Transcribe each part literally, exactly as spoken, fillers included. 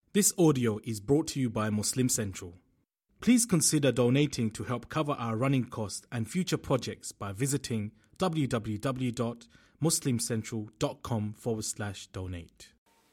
This audio is brought to you by Muslim Central. Please consider donating to help cover our running costs and future projects by visiting www.muslimcentral.com forward slash donate.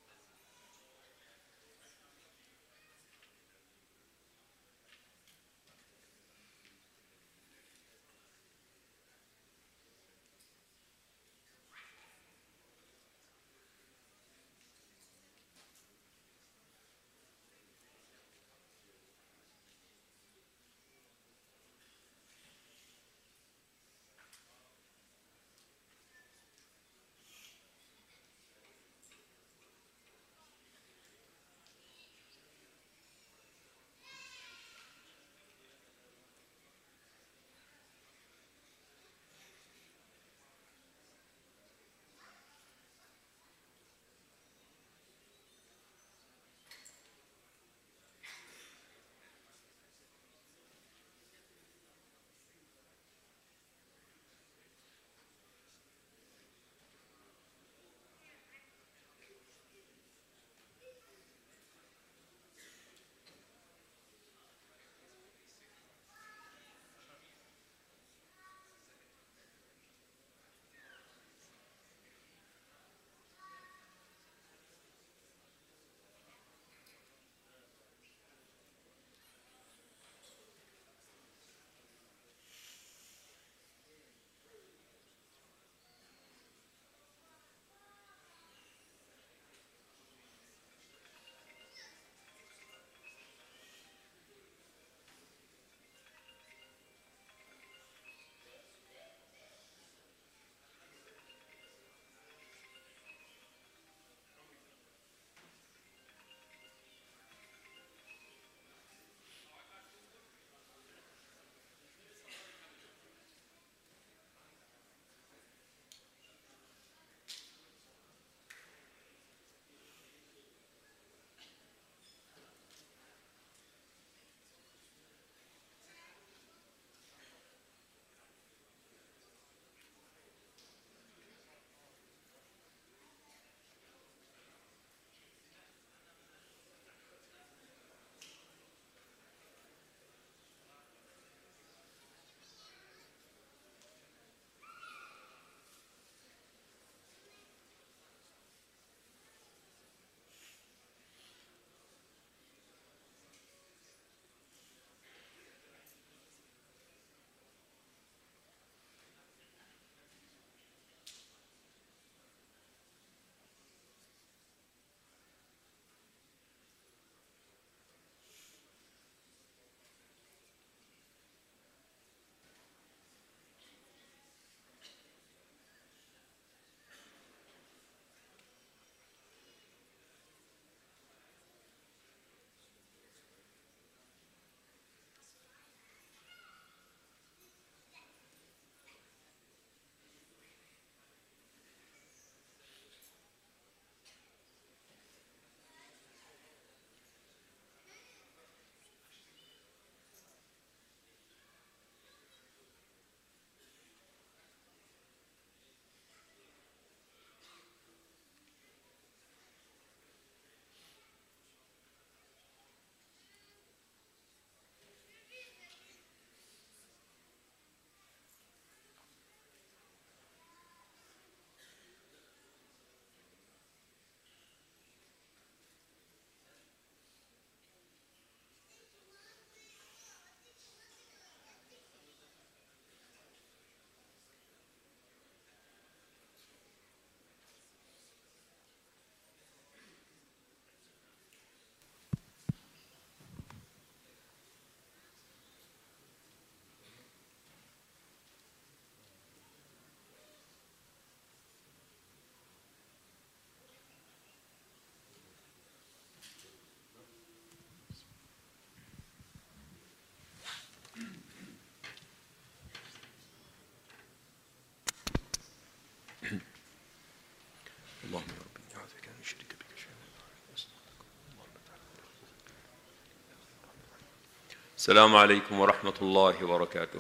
السلام عليكم ورحمة الله وبركاته.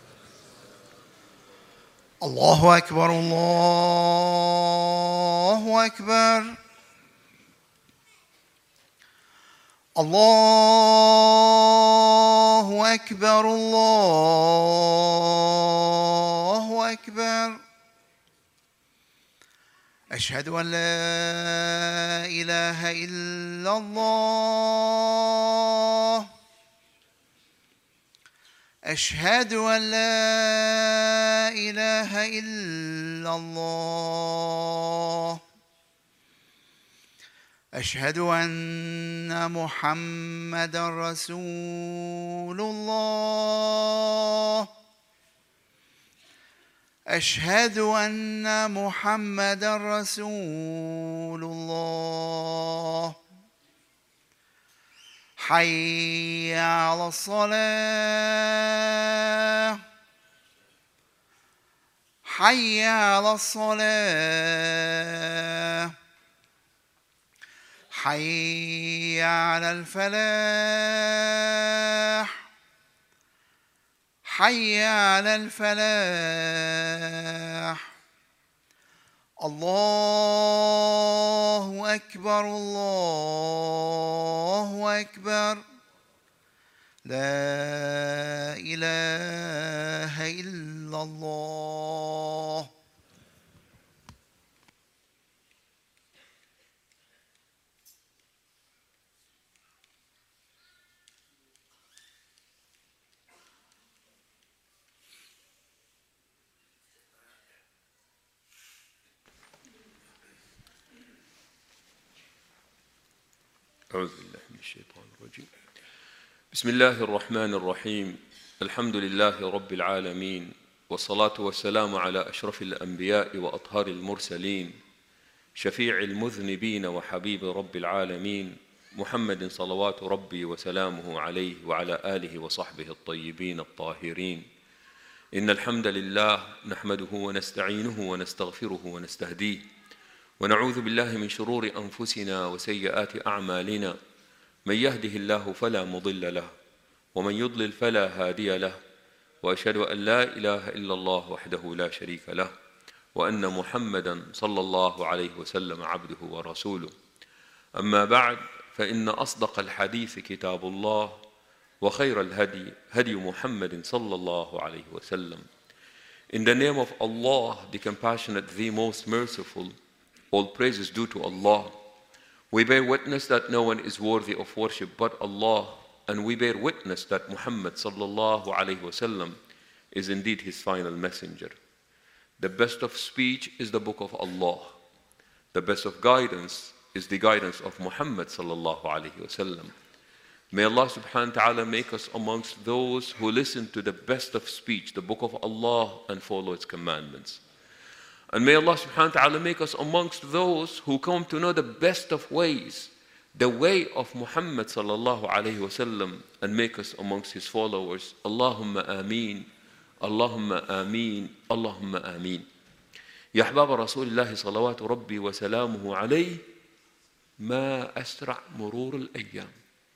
الله أكبر الله أكبر الله أكبر الله أكبر. أشهد أن لا إله إلا الله. أشهد أن لا إله إلا الله. أشهد أن محمدًا رسول الله. أشهد أن محمدًا رسول الله. حي على الصلاة. حي على الصلاة. حي على الفلاح. حي على الفلاح. الله أكبر الله أكبر. لا إله إلا الله. أعوذ بالله من الشيطان الرجيم. بسم الله الرحمن الرحيم. الحمد لله رب العالمين، والصلاة والسلام على أشرف الأنبياء وأطهار المرسلين، شفيع المذنبين وحبيب رب العالمين، محمد صلوات ربي وسلامه عليه وعلى آله وصحبه الطيبين الطاهرين. إن الحمد لله نحمده ونستعينه ونستغفره ونستهديه، ونعوذ بالله من شرور أنفسنا وسيئات أعمالنا. من يهده الله فلا مضل له، ومن يضلل فلا هادي له، وأشهد أن لا إله إلا الله وحده لا شريك له، وأن محمدًا صلى الله عليه وسلم عبده ورسوله. أما بعد، فإن أصدق الحديث كتاب الله، وخير الهدي هدي محمد صلى الله عليه وسلم. In the name of Allah, the Compassionate, the Most Merciful, all praise is due to Allah. We bear witness that no one is worthy of worship but Allah, and we bear witness that Muhammad sallallahu alaihi wasallam is indeed his final messenger. The best of speech is the book of Allah. The best of guidance is the guidance of Muhammad sallallahu alaihi wasallam. May Allah subhanahu wa ta'ala make us amongst those who listen to the best of speech, the book of Allah, and follow its commandments. And may Allah subhanahu wa ta'ala make us amongst those who come to know the best of ways, the way of Muhammad sallallahu alayhi wa sallam, and make us amongst his followers. Allahumma ameen, Allahumma ameen, Allahumma ameen. Ya ahbab Rasulullah salawatu rabbi wa salamuhu alayhi, ma asra' murur al-ayyam.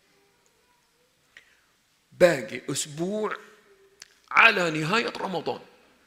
باقي أسبوع على نهاية رمضان،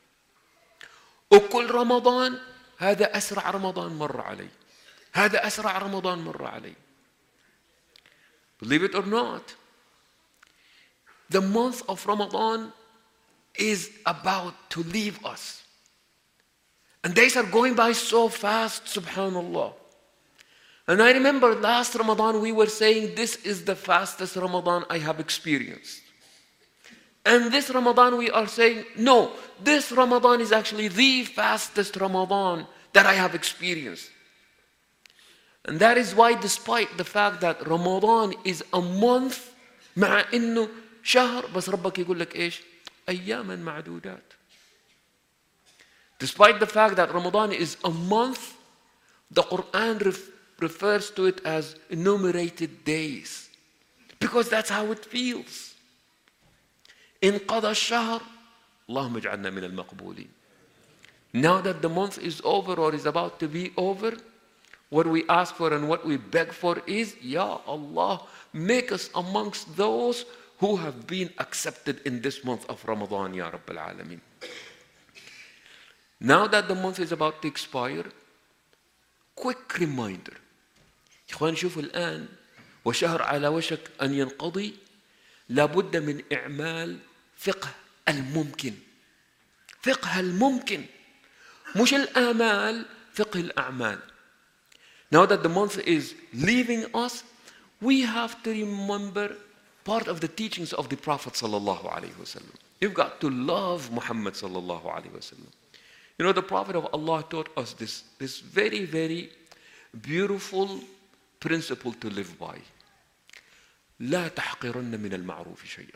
وكل رمضان هذا أسرع رمضان مر علي، هذا أسرع رمضان مر علي. Believe it or not, the month of Ramadan is about to leave us. And days are going by so fast, subhanallah. And I remember last Ramadan we were saying this is the fastest Ramadan I have experienced. And this Ramadan we are saying, no, this Ramadan is actually the fastest Ramadan that I have experienced. And that is why, despite the fact that Ramadan is a month, مع إنه شهر، بس ربك يقول لك إيش؟ أياماً معدودات. Despite the fact that Ramadan is a month, the Quran ref- refers to it as enumerated days, because that's how it feels. انقضى الشهر، اللهم اجعلنا من المقبولين. Now that the month is over or is about to be over, what we ask for and what we beg for is, Ya Allah, make us amongst those who have been accepted in this month of Ramadan, Ya Rabbil Alameen. Now that the month is about to expire, quick reminder. إخوان شوفوا الآن وشهر على وشك أن ينقضي لابد من إعمال فقه الممكن. فقه الممكن مش الآمال، فقه الأعمال. Now that the month is leaving us, we have to remember part of the teachings of the Prophet sallallahu alaihi wasallam. You've got to love Muhammad sallallahu alaihi wasallam. You know, the Prophet of Allah taught us this, this very, very beautiful principle to live by. لا تحقرن من المعروف شيئا.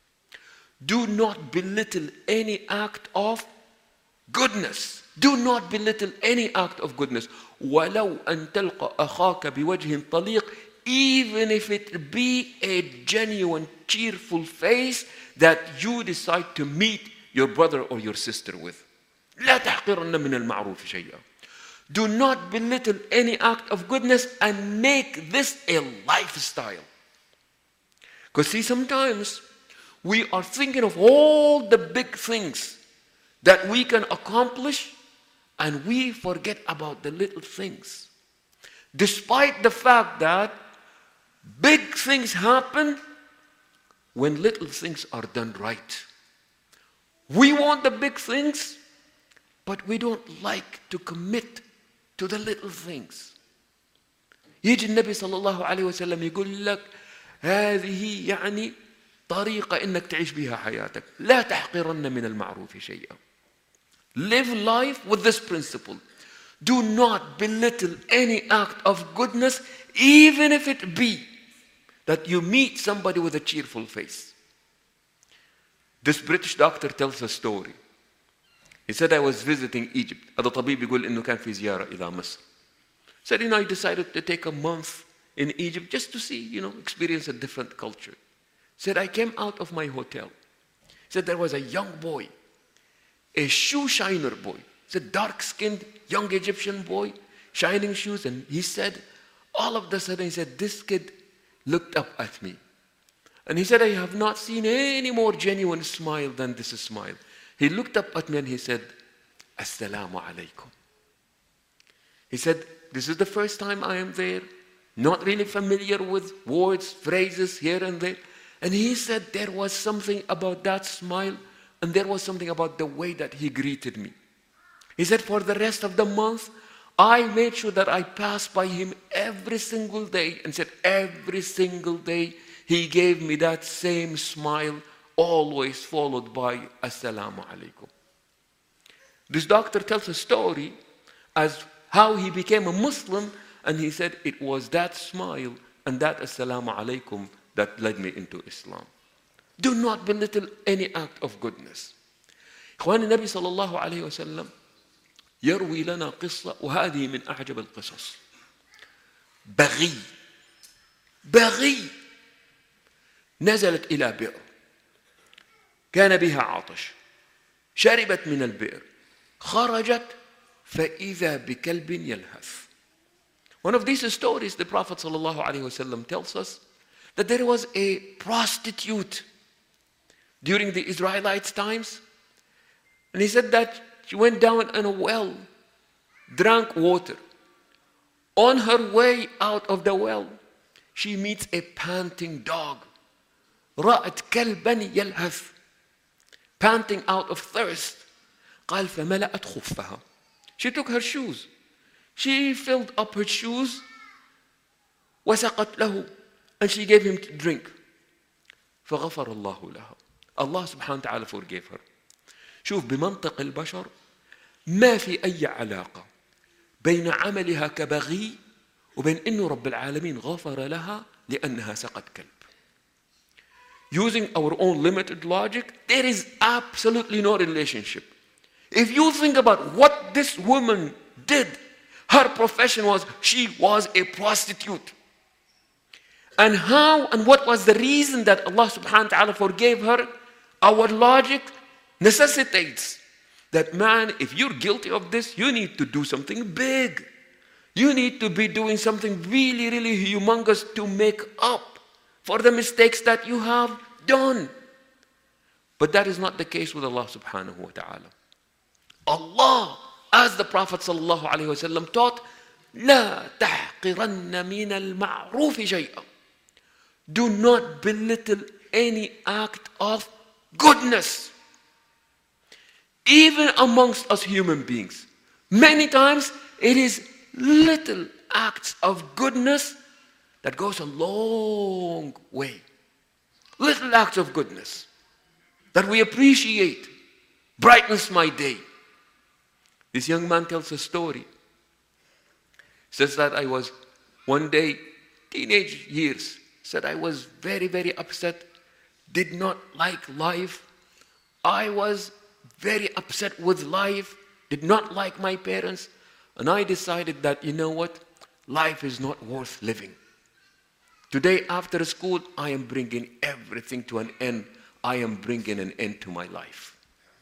Do not belittle any act of goodness. Do not belittle any act of goodness. ولو أن تلقى أخاك بوجه طليق, even if it be a genuine, cheerful face that you decide to meet your brother or your sister with. لا تحقرن من المعروف شيئا. Do not belittle any act of goodness and make this a lifestyle. Because see, sometimes we are thinking of all the big things that we can accomplish and we forget about the little things. Despite the fact that big things happen when little things are done right. We want the big things, but we don't like to commit to the little things. يجي النبي صلى الله عليه وسلم يقول لك هذه يعني طريقة إنك تعيش بها حياتك. لا تحقرن من المعروف شيئا. Live life with this principle. Do not belittle any act of goodness, even if it be that you meet somebody with a cheerful face. This British doctor tells a story. He said, I was visiting Egypt. هذا طبيب يقول إنه كان في زيارة إلى مصر. Said, you know, I decided to take a month in Egypt just to see, you know, experience a different culture. Said, I came out of my hotel. Said, there was a young boy, a shoe shiner boy. Said, dark-skinned, young Egyptian boy, shining shoes. And he said, all of a sudden, he said, this kid looked up at me. And he said, I have not seen any more genuine smile than this smile. He looked up at me and he said, Assalamu alaikum. He said, this is the first time I am there, not really familiar with words, phrases here and there. And he said there was something about that smile and there was something about the way that he greeted me. He said for the rest of the month, I made sure that I passed by him every single day, and said every single day he gave me that same smile, always followed by Assalamu alaikum. This doctor tells a story as how he became a Muslim, and he said it was that smile and that Assalamu alaikum that led me into Islam. Do not belittle any act of goodness. إخواني النبي صلى الله عليه وسلم يروي لنا قصة، وهذه من أعجب القصص. بغي بغي نزلت إلى بئر، كان بها عطش، شربت من البئر، خرجت فإذا بكلب يلهث. One of these stories, the Prophet sallallahu alaihi wasallam tells us that there was a prostitute during the Israelites' times, and he said that she went down in a well, drank water. On her way out of the well, she meets a panting dog. رأت كلبا يلهث, panting out of thirst. قال فملأت خفها. She took her shoes. She filled up her shoes. وسقت له, and she gave him to drink. فغفر الله لها. Allah subhanahu wa ta'ala forgave her. شوف بمنطق البشر ما في أي علاقة بين عملها كبغي وبين إنه رب العالمين غفر لها لأنها سقت كلب. Using our own limited logic, there is absolutely no relationship. If you think about what this woman did, her profession was she was a prostitute. And how and what was the reason that Allah subhanahu wa ta'ala forgave her? Our logic necessitates that, man, if you're guilty of this, you need to do something big. You need to be doing something really, really humongous to make up for the mistakes that you have done. But that is not the case with Allah subhanahu wa ta'ala. Allah, as the Prophet sallallahu alaihi wasallam taught, لا تحقرن من المعروف شيئا. Do not belittle any act of goodness. Even amongst us human beings. Many times it is little acts of goodness that goes a long way. Little acts of goodness that we appreciate brightens my day. This young man tells a story. Says that I was one day, teenage years, said I was very, very upset, did not like life. I was very upset with life, did not like my parents, and I decided that, you know what, life is not worth living. Today after school, I am bringing everything to an end. I am bringing an end to my life.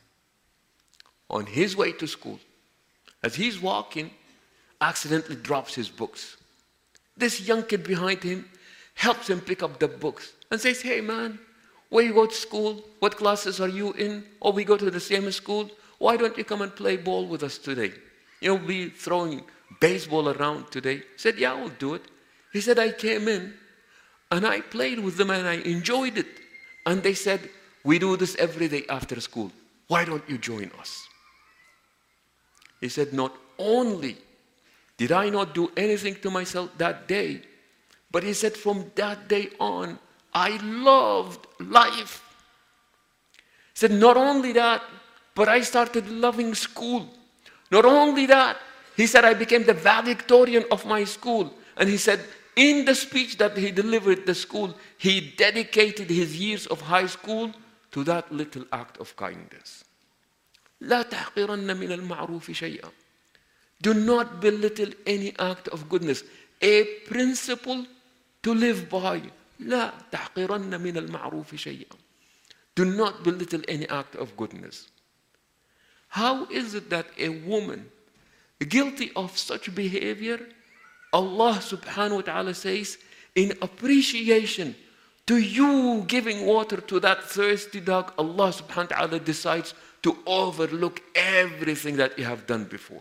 On his way to school, as he's walking, accidentally drops his books. This young kid behind him helps him pick up the books and says, hey man, where you go to school? What classes are you in? Oh, we go to the same school. Why don't you come and play ball with us today? You'll be throwing baseball around today. He said, yeah, I'll do it. He said, I came in and I played with them and I enjoyed it. And they said, we do this every day after school. Why don't you join us? He said, not only did I not do anything to myself that day, but he said from that day on, I loved life. He said, not only that, but I started loving school. Not only that, he said, I became the valedictorian of my school. And he said, in the speech that he delivered at the school, he dedicated his years of high school to that little act of kindness. لا تحقرن من المعروف شيئا. Do not belittle any act of goodness. A principle to live by. لا تحقرن من المعروف شيئا. Do not belittle any act of goodness. How is it that a woman guilty of such behavior, Allah subhanahu wa ta'ala says, in appreciation to you giving water to that thirsty dog, Allah subhanahu wa ta'ala decides to overlook everything that you have done before.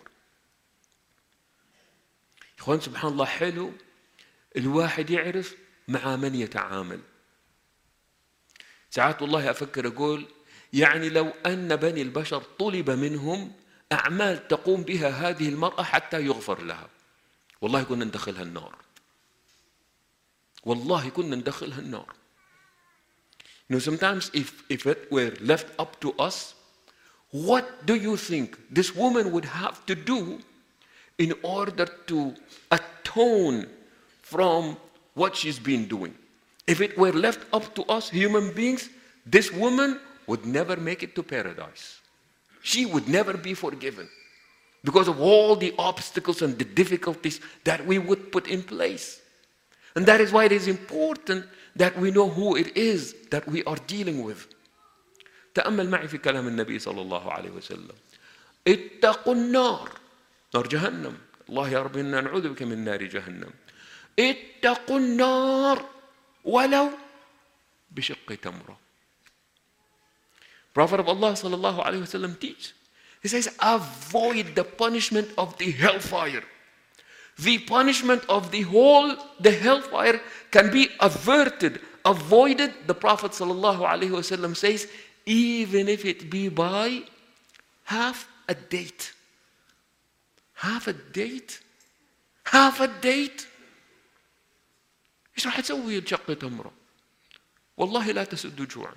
إخوان سبحان الله حلو الواحد يعرف مع من يتعامل. ساعات والله أفكر أقول يعني لو أن بني البشر طلب منهم أعمال تقوم بها هذه المرأة حتى يغفر لها، والله كنا ندخلها النار. والله كنا ندخلها النار. You know, sometimes if, if it were left up to us, what do you think this woman would have to do in order to atone from what she's been doing? If it were left up to us human beings, this woman would never make it to paradise. She would never be forgiven because of all the obstacles and the difficulties that we would put in place. And that is why it is important that we know who it is that we are dealing with. تأمل معي في كلام النبي صلى الله عليه وسلم. اتقوا النار، نار جهنم. الله يا رب إنا نعوذ بك من نار جهنم. اتقوا النار ولو بشق تمرة. Prophet of Allah صلى الله عليه وسلم teach. He says, avoid the punishment of the hellfire. The punishment of the whole, the hellfire can be averted, avoided. The Prophet صلى الله عليه وسلم says, even if it be by half a date. Half a date? Half a date? ايش راح تسوي شق تمرة؟ والله لا تسد جوعا.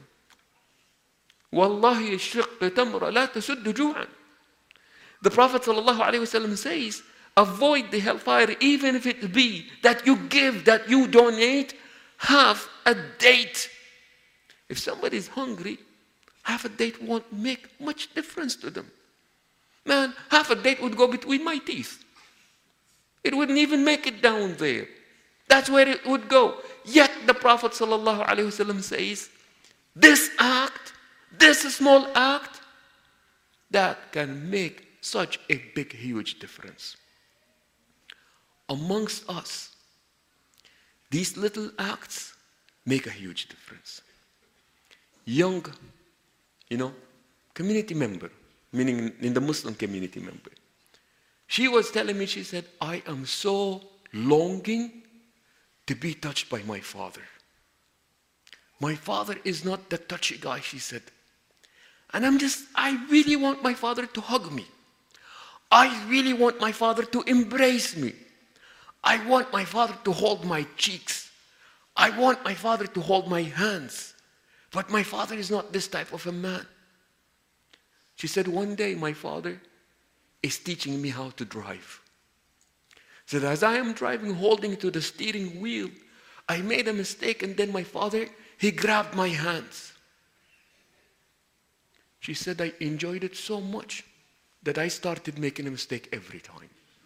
والله شق تمرة لا تسد جوعا. The Prophet صلى الله عليه وسلم says, avoid the hellfire even if it be that you give, that you donate half a date. If somebody is hungry, half a date won't make much difference to them. Man, half a date would go between my teeth. It wouldn't even make it down there. That's where it would go. Yet the Prophet sallallahu alaihi wasallam says, this act, this small act, that can make such a big, huge difference. Amongst us, these little acts make a huge difference. Young, you know, community member, meaning in the Muslim community member. She was telling me, she said, I am so longing to be touched by my father. My father is not the touchy guy, she said. And I'm just, I really want my father to hug me. I really want my father to embrace me. I want my father to hold my cheeks. I want my father to hold my hands. But my father is not this type of a man. She said, one day my father is teaching me how to drive. She said, as I am driving, holding to the steering wheel, I made a mistake, and then my father, he grabbed my hands. She said, I enjoyed it so much that I started making a mistake every time.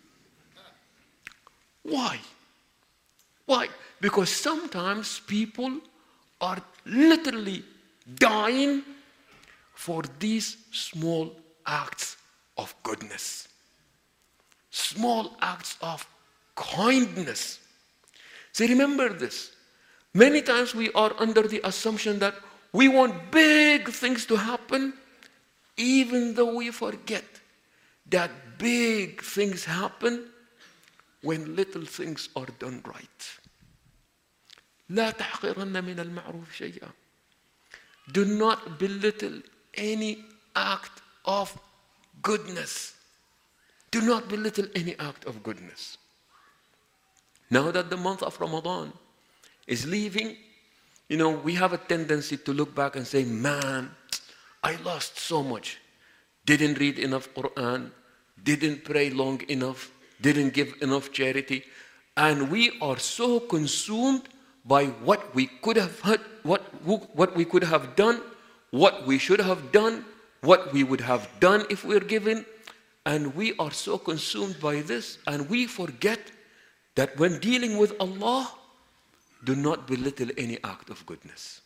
Why? Why? Because sometimes people are literally dying for these small acts of goodness, small acts of kindness. See, remember this. Many times we are under the assumption that we want big things to happen, even though we forget that big things happen when little things are done right. لا تحقرن من المعروف شيئا. Do not belittle any act of goodness. Do not belittle any act of goodness. Now that the month of Ramadan is leaving, you know, we have a tendency to look back and say, man, I lost so much. Didn't read enough Quran, didn't pray long enough, didn't give enough charity. And we are so consumed by what we could have had, what, what we could have done, what we should have done, what we would have done if we were given. And we are so consumed by this, and we forget that when dealing with Allah, do not belittle any act of goodness.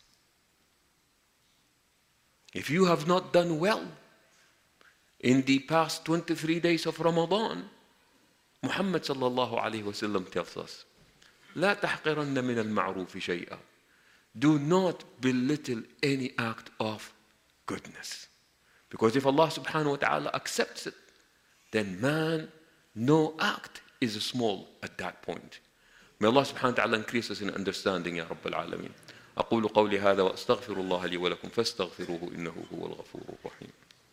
If you have not done well in the past twenty-three days of Ramadan, Muhammad sallallahu alayhi wa sallam tells us, لا تحقرن من المعروف شيئا. Do not belittle any act of goodness. Because if Allah subhanahu wa ta'ala accepts it, then man, no act is small at that point. May Allah subhanahu wa ta'ala increase us in understanding, Ya Rabb al-Alameen. أقول قولي هذا وأستغفر الله لي ولكم فاستغفروه إنه هو الغفور الرحيم.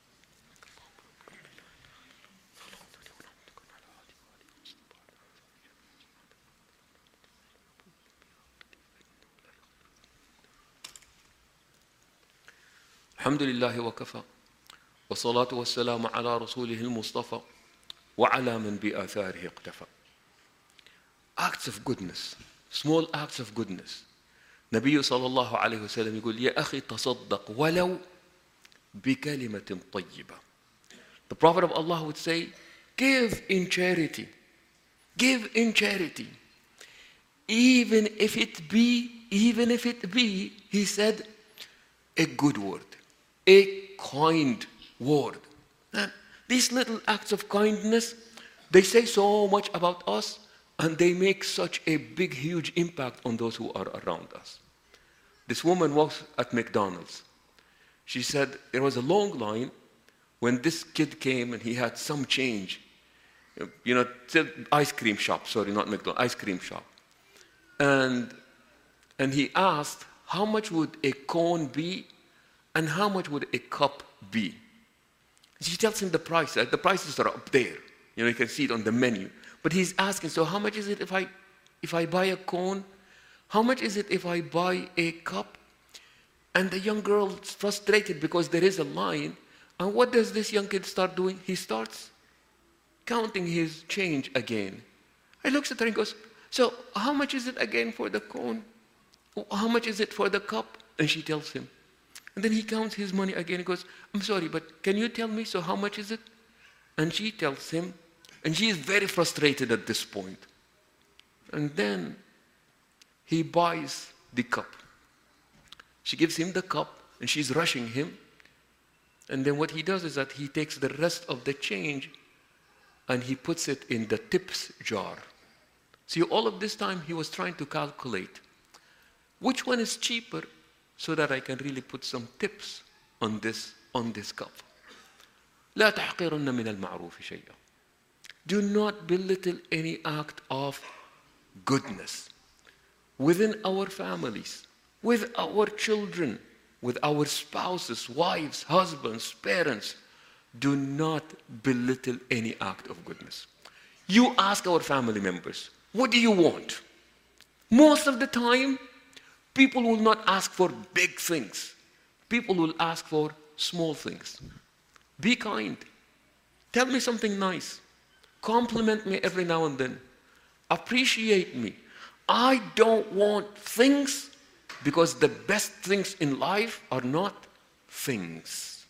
الحمد لله وكفى والصلاة والسلام على رسوله المصطفى وعلى من بآثاره اقتفى. Acts of goodness, small acts of goodness. نبي صلى الله عليه وسلم يقول يا أخي تصدق ولو بكلمة طيبة. The Prophet of Allah would say, give in charity, give in charity, even if it be, even if it be, he said, a good word, a kind word. And these little acts of kindness, they say so much about us, and they make such a big, huge impact on those who are around us. This woman was at McDonald's. She said there was a long line when this kid came and he had some change. You know, ice cream shop, sorry, not McDonald's, ice cream shop. And, and he asked, how much would a cone be and how much would a cup be? She tells him the price. The prices are up there. You know, you can see it on the menu. But he's asking, so how much is it if I, if I buy a cone? How much is it if I buy a cup? And the young girl is frustrated because there is a line. And what does this young kid start doing? He starts counting his change again. He looks at her and goes, so how much is it again for the cone? How much is it for the cup? And she tells him. And then he counts his money again. He goes, I'm sorry, but can you tell me, so how much is it? And she tells him, and she is very frustrated at this point. And then he buys the cup. She gives him the cup, and she's rushing him. And then what he does is that he takes the rest of the change and he puts it in the tips jar. See, all of this time he was trying to calculate which one is cheaper so that I can really put some tips on this, on this cup. لا تحقرن من المعروف شيئا. Do not belittle any act of goodness within our families, with our children, with our spouses, wives, husbands, parents. Do not belittle any act of goodness. You ask our family members, what do you want? Most of the time, people will not ask for big things. People will ask for small things. Be kind. Tell me something nice. Compliment me every now and then. Appreciate me. I don't want things, because the best things in life are not things.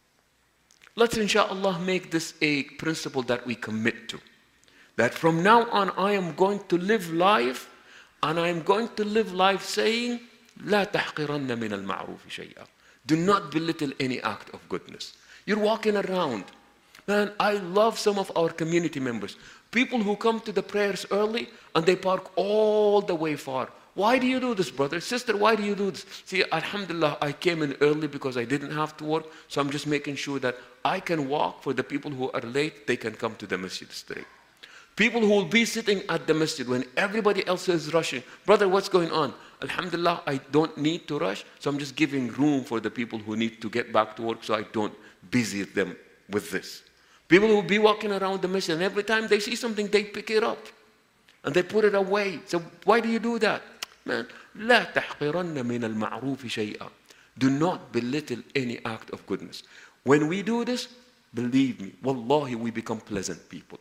Let's inshallah make this a principle that we commit to. That from now on I am going to live life, and I am going to live life saying, لا تحقرن من المعروف شيئا. Do not belittle any act of goodness. You're walking around. Man, I love some of our community members. People who come to the prayers early and they park all the way far. Why do you do this, brother? Sister, why do you do this? See, alhamdulillah, I came in early because I didn't have to work. So I'm just making sure that I can walk. For the people who are late, they can come to the masjid straight. People who will be sitting at the masjid when everybody else is rushing. Brother, what's going on? Alhamdulillah, I don't need to rush. So I'm just giving room for the people who need to get back to work so I don't busy them with this. People who will be walking around the masjid and every time they see something, they pick it up. And they put it away. So why do you do that? Man, لا تحقرن من المعروف شيئا. Do not belittle any act of goodness. When we do this, believe me, wallahi, we become pleasant people.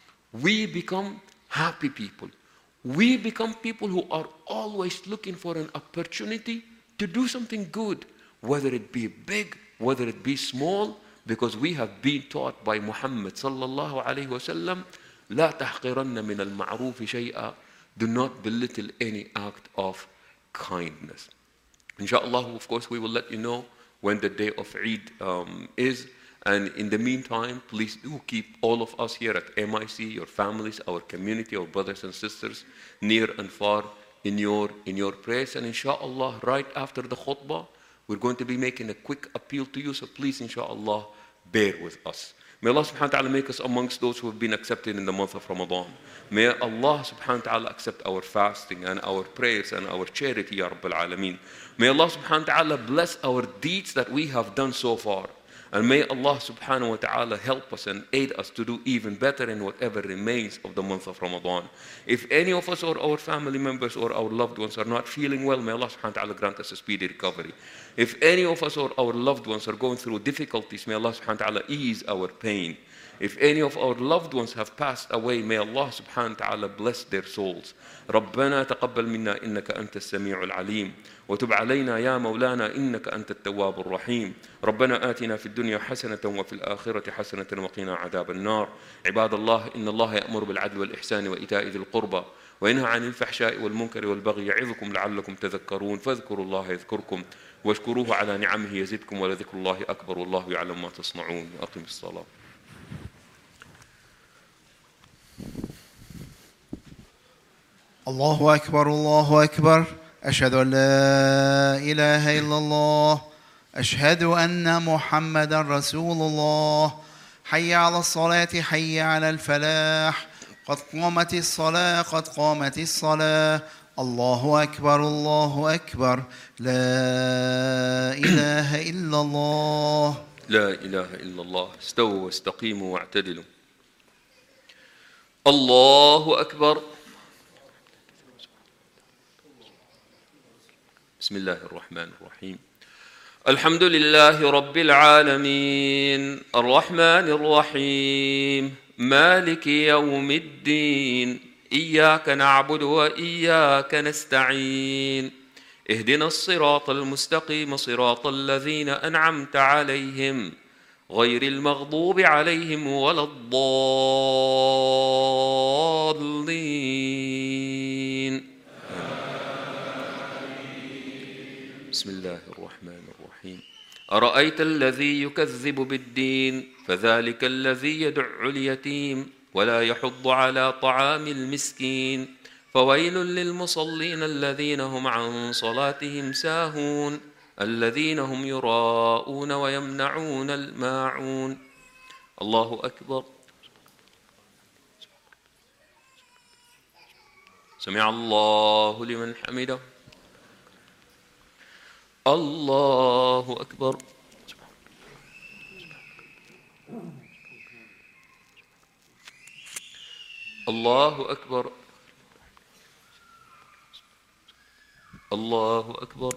We become happy people. We become people who are always looking for an opportunity to do something good, whether it be big, whether it be small, because we have been taught by Muhammad sallallahu alayhi wa sallam, لا تحقرن من المعروف شيئا. Do not belittle any act of kindness. Inshallah, of course, we will let you know when the day of Eid um, is. And in the meantime, please do keep all of us here at M I C, your families, our community, our brothers and sisters, near and far, in your, in your prayers. And inshallah, right after the khutbah, we're going to be making a quick appeal to you. So please, inshallah, bear with us. May Allah subhanahu wa ta'ala make us amongst those who have been accepted in the month of Ramadan. May Allah subhanahu wa ta'ala accept our fasting and our prayers and our charity, Ya Rabbil Alameen. May Allah subhanahu wa ta'ala bless our deeds that we have done so far. And may Allah subhanahu wa ta'ala help us and aid us to do even better in whatever remains of the month of Ramadan. If any of us or our family members or our loved ones are not feeling well, may Allah subhanahu wa ta'ala grant us a speedy recovery. If any of us or our loved ones are going through difficulties, may Allah subhanahu wa ta'ala ease our pain. If any of our loved ones have passed away, may Allah subhanahu wa ta'ala bless their souls. ربنا تقبل منا إنك أنت السميع العليم وتب علينا يا مولانا إنك أنت التواب الرحيم ربنا آتنا في الدنيا حسنة وفي الآخرة حسنة وقنا عذاب النار عباد الله إن الله يأمر بالعدل والإحسان وإيتاء ذي القربى وينهى عن الفحشاء والمنكر والبغي يعظكم لعلكم تذكرون فاذكروا الله يذكركم واشكروه على نعمه يزدكم ولذكر الله أكبر والله يعلم ما تصنعون أقم الصلاة. الله أكبر الله أكبر أشهد أن لا إله إلا الله أشهد أن محمدا رسول الله حي على الصلاة حي على الفلاح قد قامت الصلاة قد قامت الصلاة الله أكبر الله أكبر لا إله إلا الله لا إله إلا الله استووا واستقيموا واعتدلوا الله أكبر. بسم الله الرحمن الرحيم الحمد لله رب العالمين الرحمن الرحيم مالك يوم الدين إياك نعبد وإياك نستعين اهدنا الصراط المستقيم صراط الذين أنعمت عليهم غير المغضوب عليهم ولا الضالين. بسم الله الرحمن الرحيم أرأيت الذي يكذب بالدين فذلك الذي يدع اليتيم ولا يحض على طعام المسكين فويل للمصلين الذين هم عن صلاتهم ساهون الذين هم يراءون ويمنعون الماعون. الله أكبر. سمع الله لمن حمده. الله أكبر. الله أكبر. الله أكبر.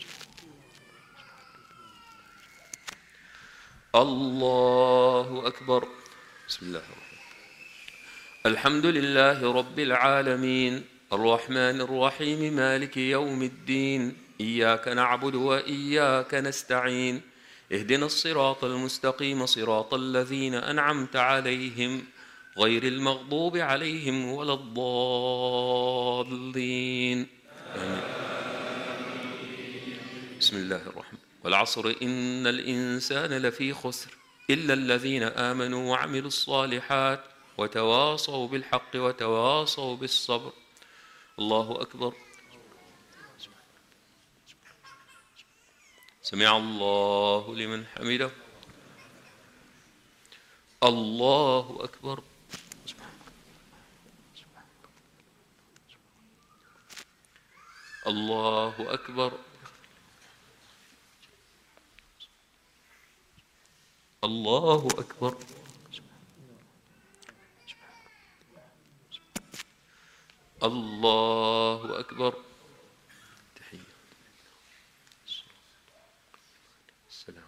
الله أكبر. بسم الله الرحمن الرحيم. الحمد لله رب العالمين الرحمن الرحيم مالك يوم الدين إياك نعبد وإياك نستعين اهدنا الصراط المستقيم صراط الذين أنعمت عليهم غير المغضوب عليهم ولا الضالين آمين. بسم الله الرحمن. والعصر إن الإنسان لفي خسر إلا الذين آمنوا وعملوا الصالحات وتواصوا بالحق وتواصوا بالصبر. الله أكبر. سمع الله لمن حمده. الله أكبر. الله أكبر. الله أكبر. الله أكبر. تحية السلام.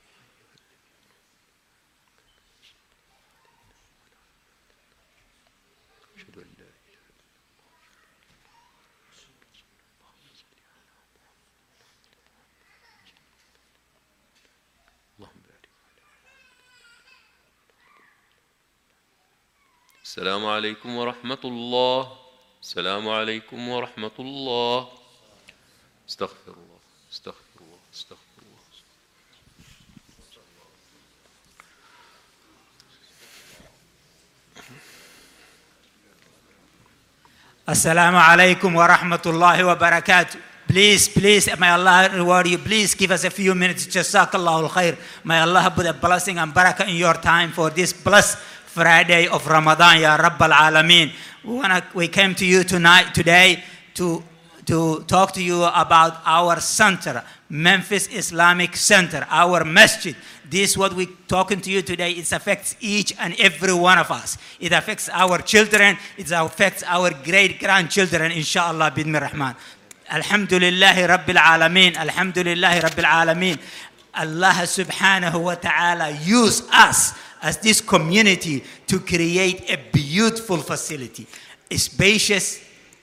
أشهد أن لا إله إلا الله. اللهم بارك. السلام عليكم ورحمة الله. السلام عليكم ورحمة الله. استغفر الله استغفر الله استغفر الله. Assalamu alaikum wa rahmatullahi wa barakatuh. Please, please, may Allah reward you. Please give us a few minutes. Jazakallahu khair. May Allah put a blessing and barakah in your time for this blessed Friday of Ramadan, Ya Rabbal Alameen. We, wanna, we came to you tonight, today, to, to talk to you about our center, Memphis Islamic Center, our masjid. This, what we're talking to you today, it affects each and every one of us. It affects our children. It affects our great-grandchildren, inshallah, bidmi rahman. Alhamdulillahi Rabbil Alameen. Alhamdulillahi Rabbil Alameen. Allah subhanahu wa ta'ala use us as this community to create a beautiful facility, a spacious,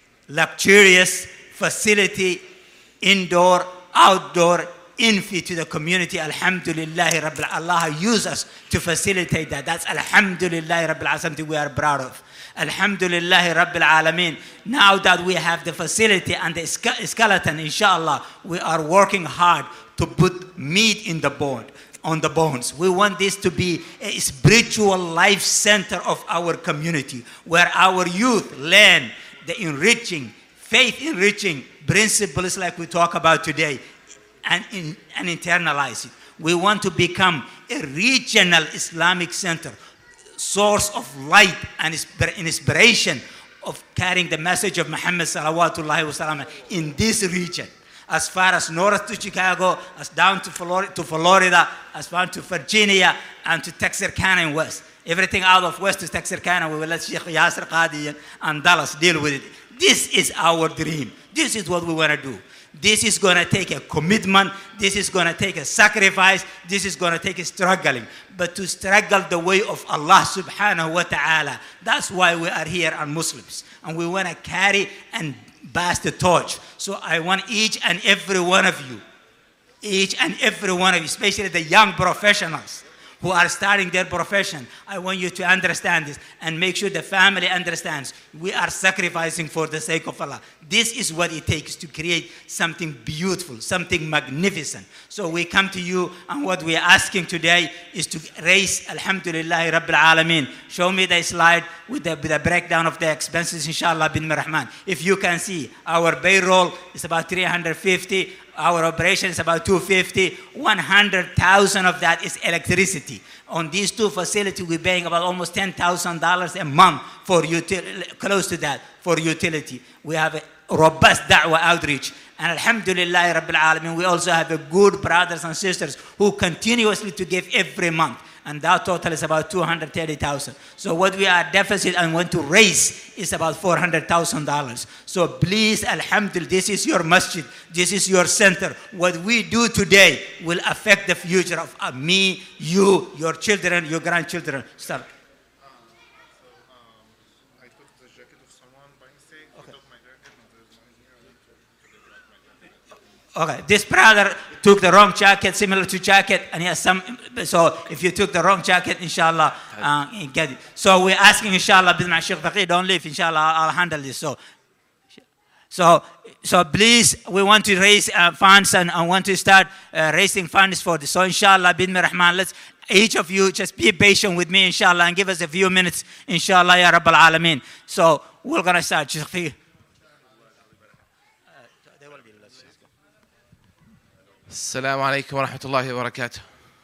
luxurious facility, indoor, outdoor, infi to the community. Alhamdulillah Rabbil. Allah use us to facilitate that. That's Alhamdulillah Rabbil Alamin, something we are proud of. Alhamdulillah Rabbil Alameen. Now that we have the facility and the skeleton, inshallah, we are working hard to put meat in the bone. On the bones. We want this to be a spiritual life center of our community, where our youth learn the enriching, faith enriching principles like we talk about today, and, in, and internalize it. We want to become a regional Islamic center, source of light and inspiration of carrying the message of Muhammad salawatullahi wasallam in this region. As far as north to Chicago, as down to Florida, to Florida, as far to Virginia, and to Texarkana in west. Everything out of west to Texarkana, we will let Sheikh Yasir Qadi and Dallas deal with it. This is our dream. This is what we want to do. This is going to take a commitment. This is going to take a sacrifice. This is going to take a struggling. But to struggle the way of Allah subhanahu wa ta'ala. That's why we are here as Muslims. And we want to carry and pass the torch. So I want each and every one of you, each and every one of you, especially the young professionals who are starting their profession, I want you to understand this and make sure the family understands we are sacrificing for the sake of Allah. This is what it takes to create something beautiful, something magnificent. So we come to you, and what we are asking today is to raise, Alhamdulillah Rabbil Alameen. Show me the slide with the, with the breakdown of the expenses, inshallah, bin Rahman. If you can see, our payroll is about three hundred fifty. Our operation is about two hundred fifty. one hundred thousand of that is electricity. On these two facilities, we're paying about almost ten thousand dollars a month for utility, close to that, for utility. We have a robust da'wah outreach. And alhamdulillah rabbil alamin, we also have a good brothers and sisters who continuously to give every month. And that total is about two hundred thirty thousand. So what we are deficit and want to raise is about four hundred thousand dollars. So please, alhamdulillah, this is your masjid. This is your center. What we do today will affect the future of uh, me, you, your children, your grandchildren. Start. Okay, this brother took the wrong jacket, similar to jacket, and he has some. So if you took the wrong jacket, inshallah, uh, you get it. So we're asking, inshallah, Bismillah, Sheikh Faqih, don't leave, inshallah, I'll, I'll handle this. So, so, so please, we want to raise uh, funds and I want to start uh, raising funds for this. So inshallah, Bismillah Rahman, let's each of you just be patient with me, inshallah, and give us a few minutes, inshallah, ya Rabbal Alameen. So we're gonna start, Sheikh Faqih. Assalamu alaikum wa rahmatullahi wa barakatuh.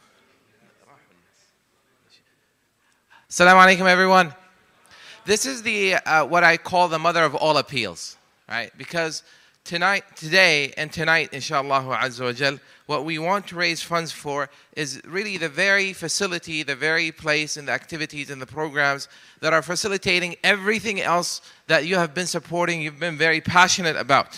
Assalamu alaikum, everyone. This is the uh, what I call the mother of all appeals, right? Because tonight, today, and tonight, inshallah azza wa jal, what we want to raise funds for is really the very facility, the very place, and the activities and the programs that are facilitating everything else that you have been supporting, you've been very passionate about.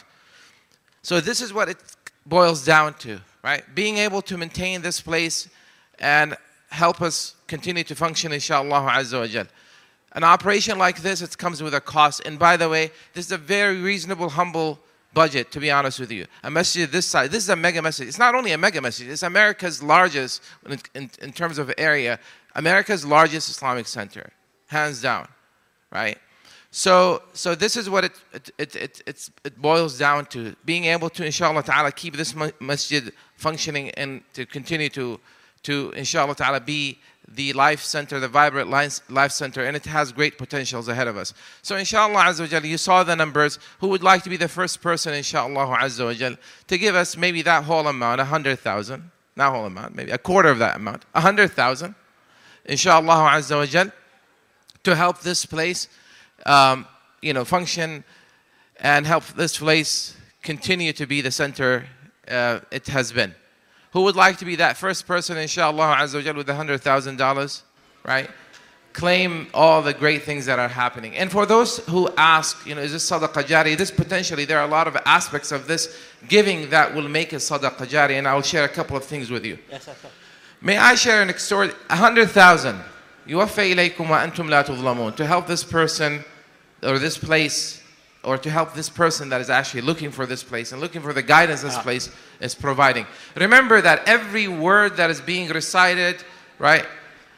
So this is what it boils down to, right? Being able to maintain this place and help us continue to function, inshallah azza wa jal. An operation like this, it comes with a cost. And by the way, this is a very reasonable, humble budget, to be honest with you. A masjid this size, this is a mega masjid. It's not only a mega masjid, it's America's largest, in, in, in terms of area, America's largest Islamic center, hands down, right? So, so this is what it, it, it, it, it's, it boils down to. Being able to, inshallah ta'ala, keep this masjid functioning and to continue to, to inshallah ta'ala, be the life center, the vibrant life center, and it has great potentials ahead of us. So inshallah azza wa jal, you saw the numbers. Who would like to be the first person, inshallah azza wa jal, to give us maybe that whole amount, a hundred thousand, not whole amount, maybe a quarter of that amount, a hundred thousand, inshallah azza wa jal, to help this place Um, you know, function and help this place continue to be the center uh, it has been. Who would like to be that first person, inshallah azza wa jal, with a hundred thousand dollars, right? Claim all the great things that are happening. And for those who ask, you know, is this sadaqah jari? This potentially, there are a lot of aspects of this giving that will make it sadaqah jari, and I'll share a couple of things with you. Yes, okay. May I share an extra a hundred thousand? يوفى إليكم وأنتم لا تظلمون, to help this person or this place, or to help this person that is actually looking for this place and looking for the guidance this place is providing. Remember that every word that is being recited, right,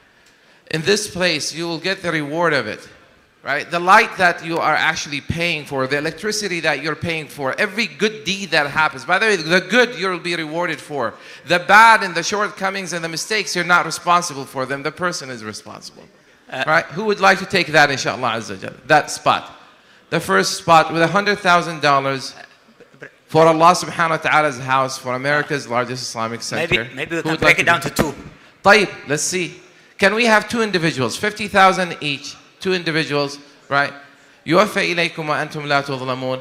in this place, you will get the reward of it, right? The light that you are actually paying for, the electricity that you're paying for, every good deed that happens. By the way, the good you'll be rewarded for. The bad and the shortcomings and the mistakes, you're not responsible for them. The person is responsible. Uh, right? Who would like to take that, inshallah azza wa jal? That spot. The first spot with a hundred thousand dollars for Allah subhanahu wa ta'ala's house, for America's largest Islamic center. Maybe, maybe we can break like it down to two. طيب, let's see. Can we have two individuals? fifty thousand each. Two individuals, right? يوفى إليكم وأنتم لا تظلمون.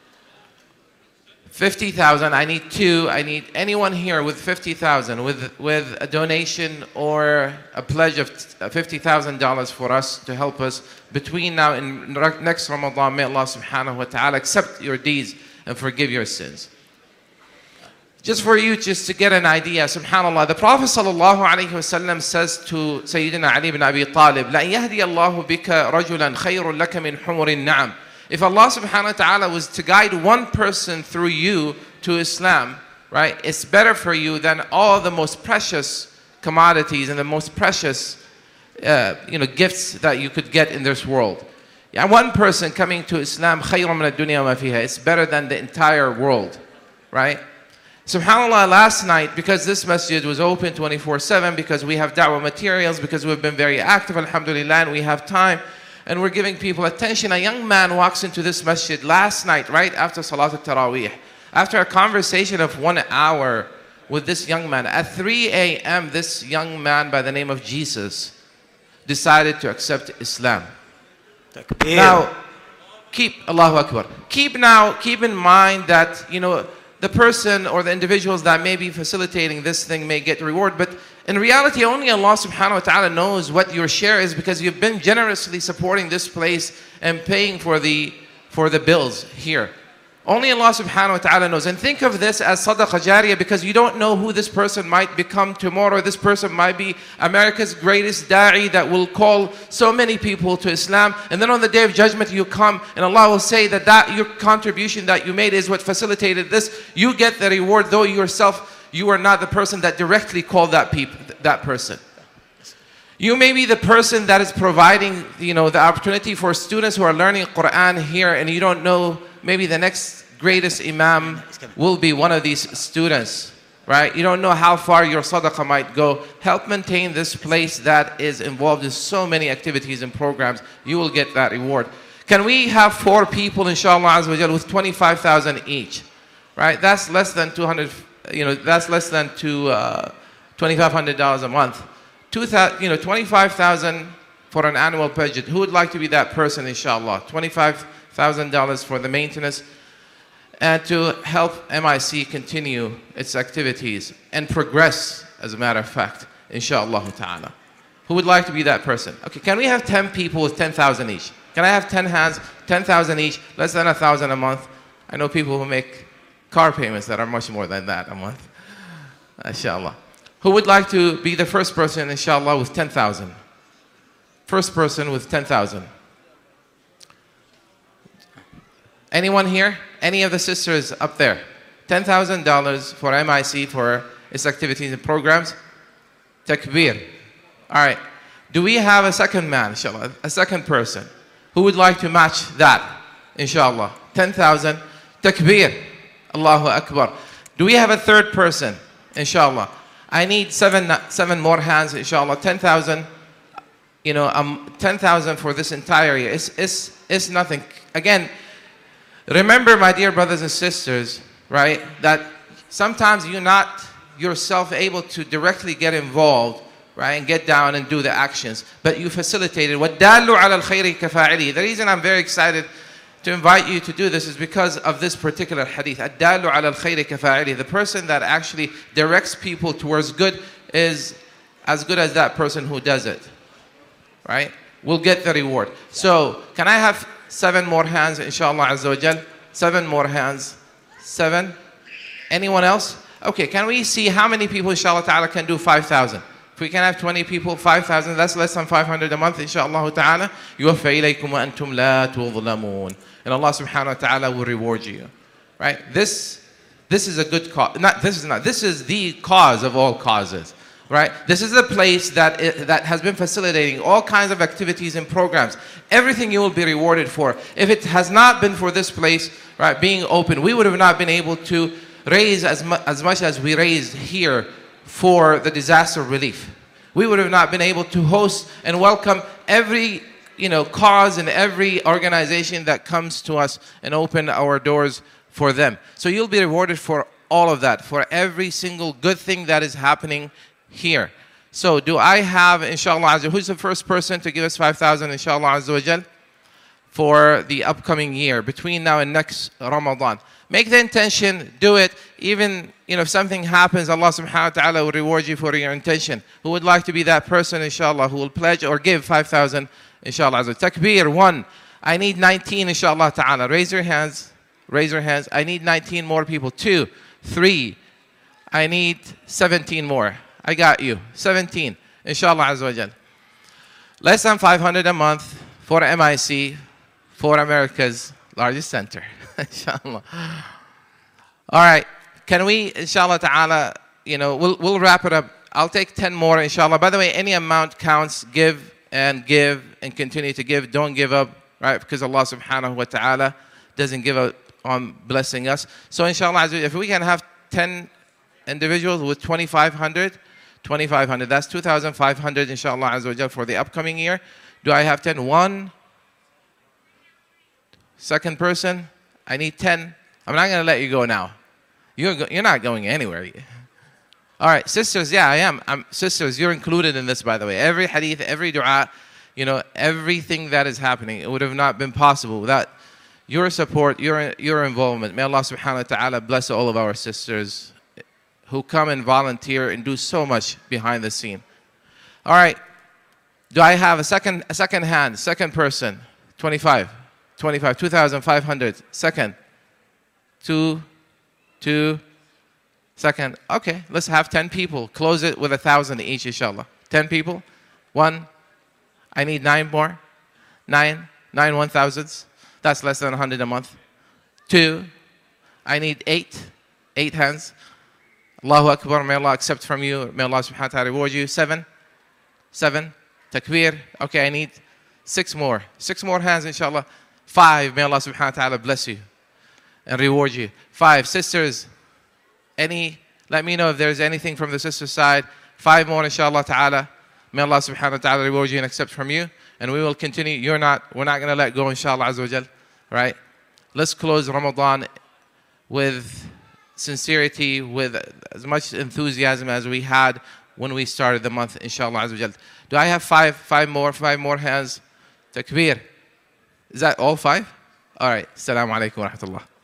fifty thousand, I need two, I need anyone here with fifty thousand, with, with a donation or a pledge of fifty thousand dollars for us to help us between now and next Ramadan. May Allah subhanahu wa ta'ala accept your deeds and forgive your sins. Just for you, just to get an idea, subhanAllah, the Prophet sallallahu alayhi wa sallam says to Sayyidina Ali ibn Abi Talib, لَأَنْ يَهْدِيَ اللَّهُ بِكَ رَجُلًا خَيْرٌ لَكَ مِنْ حُمُرِ النَّعَمِ. If Allah subhanahu wa ta'ala was to guide one person through you to Islam, right, it's better for you than all the most precious commodities and the most precious uh, you know, gifts that you could get in this world. Yeah, one person coming to Islam, خَيْرٌ مِنَ الدُّنْيَا وَمَا فِيهَا, it's better than the entire world, right? SubhanAllah, last night, because this masjid was open twenty-four seven, because we have da'wah materials, because we've been very active, alhamdulillah, and we have time, and we're giving people attention. A young man walks into this masjid last night, right after Salat al-Taraweeh. After a conversation of one hour with this young man, at three A M, this young man by the name of Jesus decided to accept Islam. Takbir. Now, keep, Allahu Akbar, keep now, keep in mind that, you know, the person or the individuals that may be facilitating this thing may get reward. But in reality, only Allah subhanahu wa ta'ala knows what your share is, because you've been generously supporting this place and paying for the, for the bills here. Only Allah subhanahu wa ta'ala knows. And think of this as sadaqah jariyah, because you don't know who this person might become tomorrow. This person might be America's greatest da'i that will call so many people to Islam. And then on the Day of Judgment you come and Allah will say that, that your contribution that you made is what facilitated this. You get the reward, though yourself, you are not the person that directly called that, people, that person. You may be the person that is providing, you know, the opportunity for students who are learning Quran here, and you don't know, maybe the next greatest imam will be one of these students, right? You don't know how far your sadaqah might go. Help maintain this place that is involved in so many activities and programs. You will get that reward. Can we have four people, inshallah azza wa jal, with twenty-five thousand each, right? That's less than two hundred, you know, that's less than two, uh, twenty-five hundred dollars a month. Two thousand, you know, twenty-five thousand for an annual budget. Who would like to be that person, inshallah? twenty-five thousand dollars for the maintenance and to help M I C continue its activities and progress, as a matter of fact, inshallah ta'ala. Who would like to be that person? Okay, can we have ten people with ten thousand each? Can I have ten hands, ten thousand each, less than one thousand a month? I know people who make car payments that are much more than that a month. Inshallah. Who would like to be the first person, inshallah, with ten thousand? First person with ten thousand. Anyone here? Any of the sisters up there? ten thousand dollars for M I C, for its activities and programs. Takbir. All right. Do we have a second man, inshallah? A second person? Who would like to match that, inshallah? ten thousand. Takbir. Allahu Akbar. Do we have a third person, inshallah? I need seven, seven more hands, inshallah. ten thousand. You know, um, ten thousand for this entire year. It's, it's, it's nothing. Again, remember, my dear brothers and sisters, right, that sometimes you're not yourself able to directly get involved, right, and get down and do the actions, but you facilitated. وَالدَّالُّ عَلَى الْخَيْرِ كَفَاعِلِهِ. The reason I'm very excited to invite you to do this is because of this particular hadith. الدَّالُّ عَلَى الْخَيْرِ كَفَاعِلِهِ. The person that actually directs people towards good is as good as that person who does it, right? Will get the reward. So, can I have seven more hands, inshallah azza wa jal? Seven more hands. Seven. Anyone else? Okay, can we see how many people, inshallah ta'ala, can do five thousand? If we can have twenty people, five thousand, that's less than five hundred a month, inshallah ta'ala. يُوَفَّى إِلَيْكُمْ وَأَنْتُمْ لَا تُظْلَمُونَ. And Allah subhanahu wa ta'ala will reward you. Right? This, this is a good cause. Not, this is not. This is the cause of all causes. Right? This is the place that, it, that has been facilitating all kinds of activities and programs. Everything you will be rewarded for. If it has not been for this place, right, being open, we would have not been able to raise as, mu as much as we raised here for the disaster relief. We would have not been able to host and welcome every, you know, cause and every organization that comes to us and open our doors for them. So you'll be rewarded for all of that, for every single good thing that is happening here. So do I have, inshallah, who's the first person to give us five thousand, inshallah, azza wa jal, for the upcoming year, between now and next Ramadan? Make the intention, do it. Even, you know, if something happens, Allah subhanahu wa ta'ala will reward you for your intention. Who would like to be that person, inshallah, who will pledge or give five thousand, inshallah, azza wa jal? Takbir, one. I need nineteen, inshallah ta'ala. Raise your hands. Raise your hands. I need nineteen more people. Two, three. I need seventeen more. I got you. seventeen. Inshallah azza wa jal. Less than five hundred a month for M I C, for America's largest center. Inshallah. All right. Can we, inshallah ta'ala, you know, we'll, we'll wrap it up. I'll take ten more, inshallah. By the way, any amount counts. Give and give and continue to give. Don't give up, right? Because Allah subhanahu wa ta'ala doesn't give up on blessing us. So inshallah, if we can have ten individuals with twenty-five hundred, twenty-five hundred, that's two thousand five hundred, inshallah, azza wa jal, for the upcoming year. Do I have ten? One. Second person. I need ten. I'm not going to let you go now. You're, go you're not going anywhere. All right, sisters, yeah, I am. I'm, sisters, you're included in this, by the way. Every hadith, every dua, you know, everything that is happening, it would have not been possible without your support, your, your involvement. May Allah subhanahu wa ta'ala bless all of our sisters who come and volunteer and do so much behind the scene. All right. Do I have a second, a second hand, second person? twenty-five. twenty-five. two thousand five hundred. Second. Two. Two. Second. Okay. Let's have ten people. Close it with a thousand each, inshallah. ten people. One. I need nine more. Nine. Nine one thousands. That's less than a hundred a month. Two. I need eight. Eight hands. Allahu Akbar. May Allah accept from you. May Allah subhanahu wa ta'ala reward you. Seven. Seven. Takbir. Okay, I need six more. Six more hands, inshallah. Five. May Allah subhanahu wa ta'ala bless you and reward you. Five. Sisters. Any, let me know if there's anything from the sister side. Five more, inshallah ta'ala. May Allah subhanahu wa ta'ala reward you and accept from you. And we will continue. You're not, we're not going to let go, inshallah azza wa jal. Right? Let's close Ramadan with sincerity, with as much enthusiasm as we had when we started the month, inshallah azza wa jal. Do I have five, five more, five more hands? Takbir. Is that all five? All right. Assalamu alaikum wa rahmatullah.